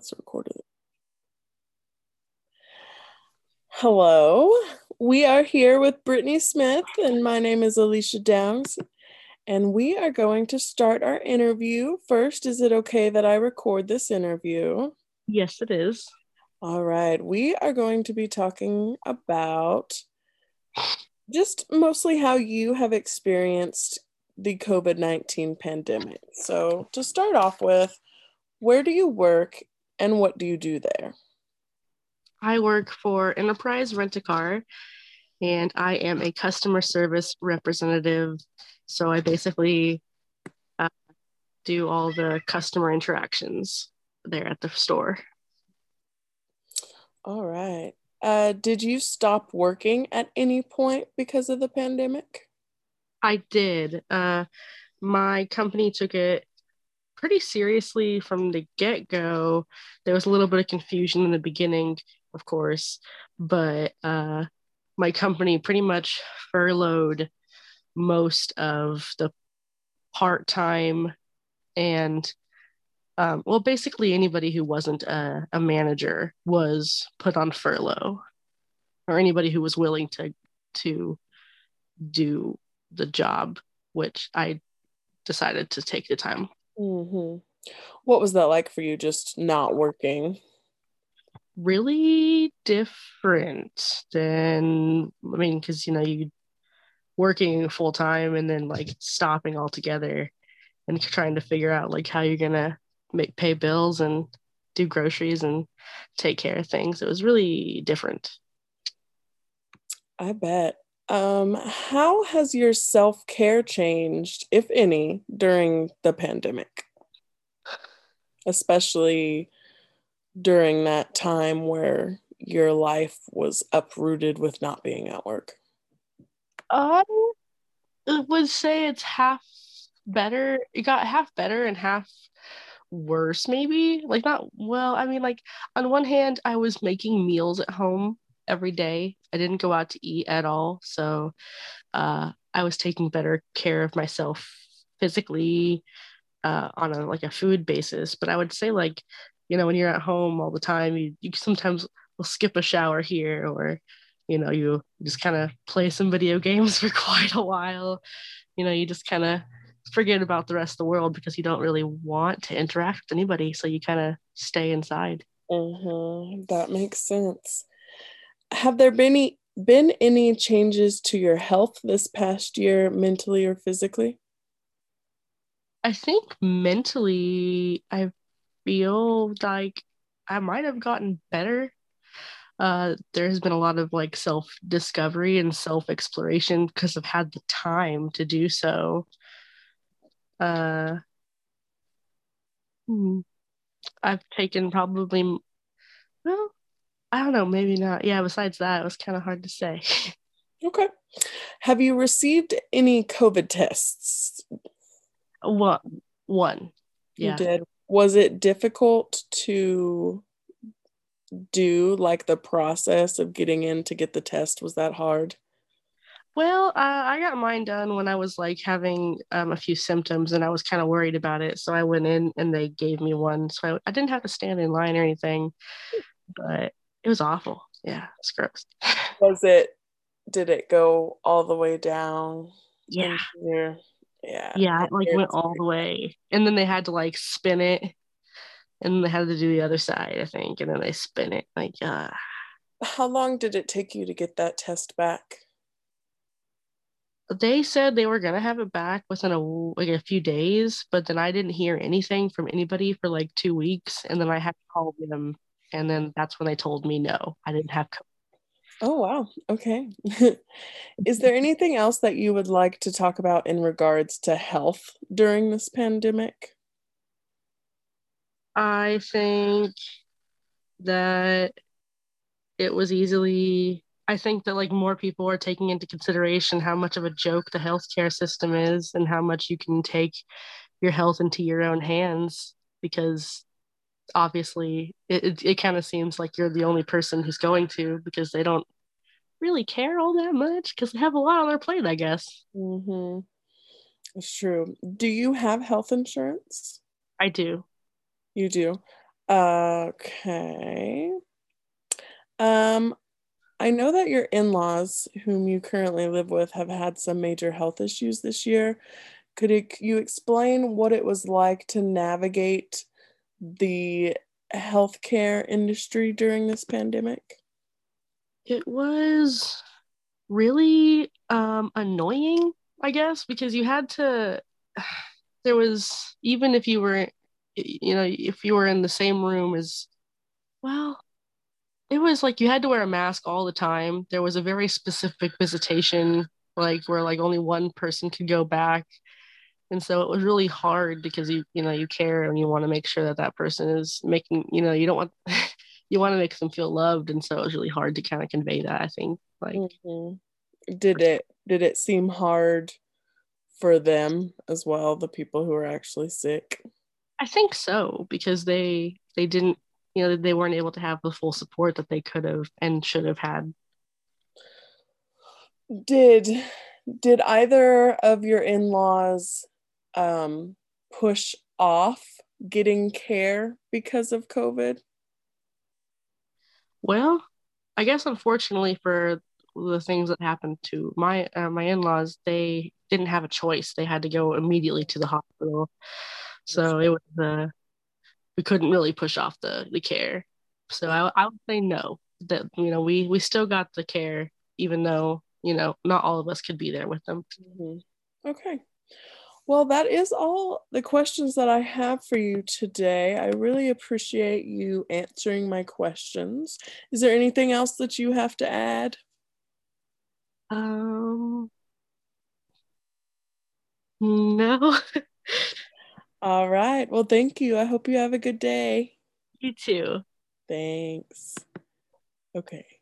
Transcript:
Let's record it. Hello, we are here with Brittany Smith, and my name is Alicia Downs, and we are going to start our interview. First, is it okay that I record this interview? Yes, it is. All right, we are going to be talking about just mostly how you have experienced the COVID-19 pandemic. So, to start off with, where do you work and what do you do there? I work for Enterprise Rent-A-Car and I am a customer service representative. So I basically uh, do all the customer interactions there at the store. All right. Did you stop working at any point because of the pandemic? I did. My company took it pretty seriously from the get-go. There was a little bit of confusion in the beginning, of course, but my company pretty much furloughed most of the part-time and well, basically anybody who wasn't a manager was put on furlough, or anybody who was willing to do the job, which I decided to take the time. Mm-hmm. What was that like for you, just not working? Really different than, I mean, because you working full time and then like stopping altogether and trying to figure out like how you're gonna pay bills and do groceries and take care of things. It was really different. I bet. How has your self-care changed, if any, during the pandemic, especially during that time where your life was uprooted with not being at work? I would say it's half better. It got half better and half worse, maybe. Like, not well, I mean, like, on one hand, I was making meals at home every day. I didn't go out to eat at all. So I was taking better care of myself physically, on a like a food basis. But I would say like, when you're at home all the time, you sometimes will skip a shower here, or you just kind of play some video games for quite a while. You just kind of forget about the rest of the world because you don't really want to interact with anybody, so you kind of stay inside. Mm-hmm. That makes sense. Have there been any changes to your health this past year, mentally or physically? I think mentally, I feel like I might have gotten better. There has been a lot of like self discovery and self exploration because I've had the time to do so. Uh, hmm, I've taken probably, well, I don't know, maybe not. Yeah, besides that, it was kind of hard to say. Okay. Have you received any COVID tests? One, one, You yeah. did. Was it difficult to do, like the process of getting in to get the test? Was that hard? Well, I got mine done when I was like having a few symptoms and I was kind of worried about it. So I went in and they gave me one. So I didn't have to stand in line or anything, but it was awful. Yeah, it's gross. Was it, did it go all the way down Yeah. into your, yeah, Yeah, I it like hear went it's all pretty the bad. way. And then they had to like spin it and they had to do the other side, I think. And then they spin it. Like, How long did it take you to get that test back? they said they were gonna have it back within like a few days, but then I didn't hear anything from anybody for like 2 weeks, and then I had to call them, and then that's when they told me no, I didn't have COVID. Oh, wow. Okay. Is there anything else that you would like to talk about in regards to health during this pandemic? I think that it was easily. I think that like more people are taking into consideration how much of a joke the healthcare system is and how much you can take your health into your own hands because obviously it kind of seems like you're the only person who's going to because they don't really care all that much because they have a lot on their plate, I guess. Mm-hmm. It's true. Do you have health insurance? I do. You do. Okay. Um, I know that your in-laws, whom you currently live with, have had some major health issues this year. You explain what it was like to navigate the healthcare industry during this pandemic? It was really annoying, I guess, because you had to there was even if you were if you were in the same room as well, it was like you had to wear a mask all the time. There was a very specific visitation, like where like only one person could go back. And so it was really hard because you care and you want to make sure that that person is making, you don't want, you want to make them feel loved. And so it was really hard to kind of convey that, I think. Like, Mhm. Did it seem hard for them as well, the people who are actually sick? I think so because they didn't, they weren't able to have the full support that they could have and should have had. Did did either of your in-laws um push off getting care because of COVID? Well, I guess unfortunately for the things that happened to my in-laws, they didn't have a choice. They had to go immediately to the hospital. So it was we couldn't really push off the care. So I would say no. That we still got the care even though not all of us could be there with them. Mhm. Okay. Well, that is all the questions that I have for you today. I really appreciate you answering my questions. Is there anything else that you have to add? Um, no, All right. Well, thank you. I hope you have a good day. you too. Thanks. Okay.